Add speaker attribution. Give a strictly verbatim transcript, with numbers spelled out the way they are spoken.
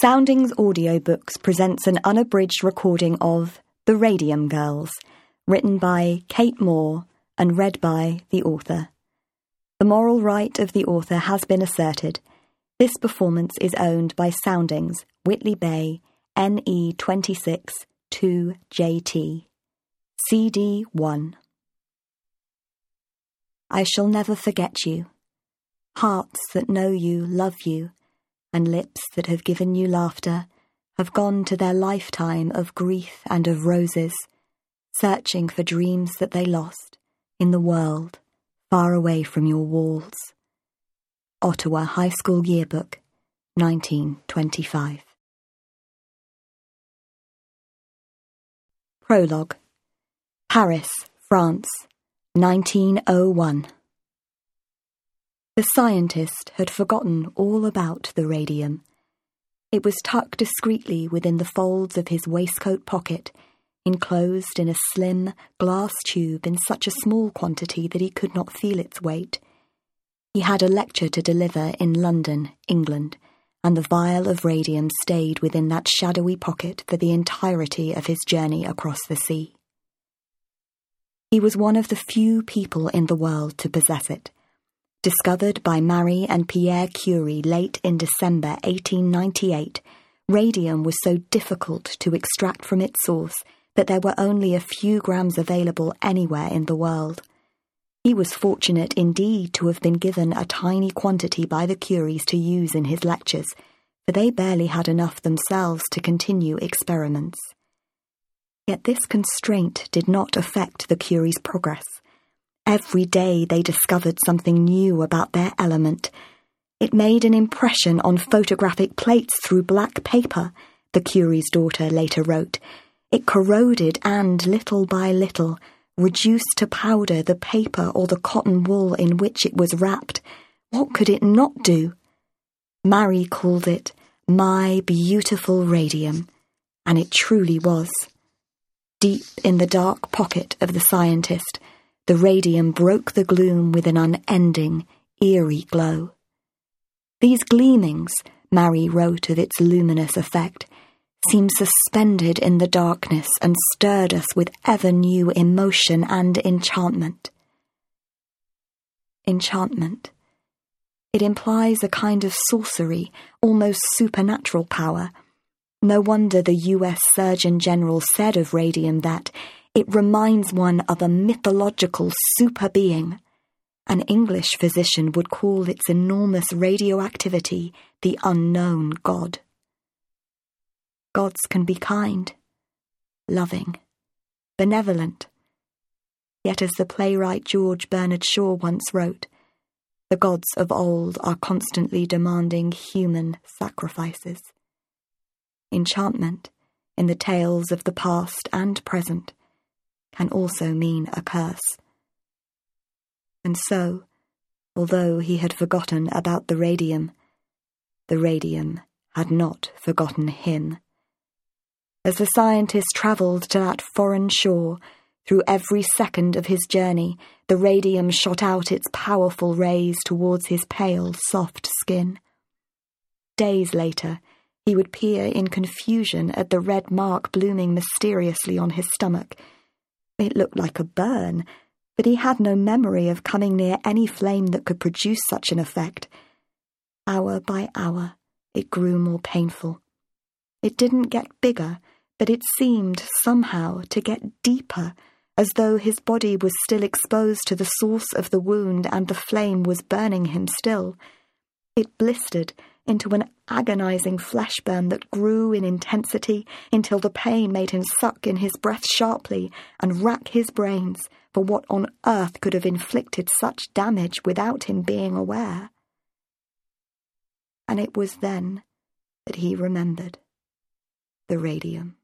Speaker 1: Soundings Audiobooks presents an unabridged recording of The Radium Girls, written by Kate Moore and read by the author. The moral right of the author has been asserted. This performance is owned by Soundings, Whitley Bay, N E twenty-six two J T. C D one. I shall never forget you. Hearts that know you love you, and lips that have given you laughter have gone to their lifetime of grief and of roses, searching for dreams that they lost in the world far away from your walls. Ottawa High School Yearbook, nineteen twenty-five. Prologue. Paris, France, nineteen oh one. The scientist had forgotten all about the radium. It was tucked discreetly within the folds of his waistcoat pocket, enclosed in a slim glass tube in such a small quantity that he could not feel its weight. He had a lecture to deliver in London, England, and the vial of radium stayed within that shadowy pocket for the entirety of his journey across the sea. He was one of the few people in the world to possess it. Discovered by Marie and Pierre Curie late in December eighteen ninety-eight, radium was so difficult to extract from its source that there were only a few grams available anywhere in the world. He was fortunate indeed to have been given a tiny quantity by the Curies to use in his lectures, for they barely had enough themselves to continue experiments. Yet this constraint did not affect the Curies' progress. Every day they discovered something new about their element. It made an impression on photographic plates through black paper, the Curie's daughter later wrote. It corroded and, little by little, reduced to powder the paper or the cotton wool in which it was wrapped. What could it not do? Marie called it my beautiful radium, and it truly was. Deep in the dark pocket of the scientist, the radium broke the gloom with an unending, eerie glow. These gleamings, Marie wrote of its luminous effect, seemed suspended in the darkness and stirred us with ever-new emotion and enchantment. Enchantment. It implies a kind of sorcery, almost supernatural power. No wonder the U S Surgeon General said of radium that it reminds one of a mythological super-being. An English physician would call its enormous radioactivity the unknown God. Gods can be kind, loving, benevolent. Yet as the playwright George Bernard Shaw once wrote, the gods of old are constantly demanding human sacrifices. Enchantment, in the tales of the past and present, can also mean a curse. And so, although he had forgotten about the radium, the radium had not forgotten him. As the scientist travelled to that foreign shore, through every second of his journey, the radium shot out its powerful rays towards his pale, soft skin. Days later, he would peer in confusion at the red mark blooming mysteriously on his stomach. It looked like a burn, but he had no memory of coming near any flame that could produce such an effect. Hour by hour, it grew more painful. It didn't get bigger, but it seemed, somehow, to get deeper, as though his body was still exposed to the source of the wound and the flame was burning him still. It blistered into an agonizing flesh burn that grew in intensity until the pain made him suck in his breath sharply and rack his brains for what on earth could have inflicted such damage without him being aware. And it was then that he remembered the radium.